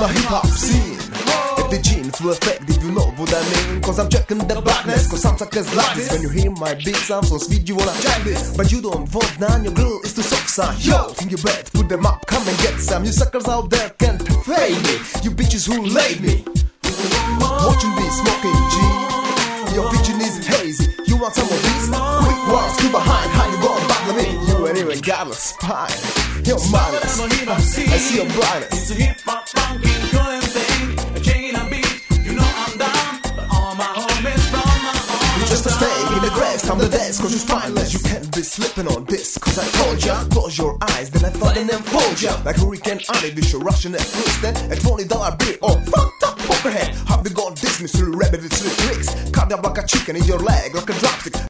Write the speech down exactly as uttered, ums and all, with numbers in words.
my hip-hop scene. If the gene full effect, if you know what I mean. Cause I'm checking the blackness, cause some suckers like this. When you hear my beat sound so sweet you wanna jack this. But you don't want none, your girl is too soft side. Yo, think you bet, put them up, come and get some. You suckers out there can't fade me. You bitches who laid me. Watching this smoking G. Your vision is hazy. You want some of these? Quick walks to behind. How you gonna battle me? You ain't even got a spine. You're mindless. I see your blindness. It's a hip-hop funky cool thing. A chain and beat. You know I'm down. But all my homies from my home. You're just a snake in the grass. I'm the desk. Cause you're spineless. You can't be slipping on this. Cause I told ya. Close your eyes. Then I thought and then fold ya. Like Hurricane Annie. This your Russian at first. Then a twenty dollar beer. Oh, fucked up poker head. Have they got this? Mister Rabbit, it's the tricks. Cut up like a chicken in your leg. Like a dropstick.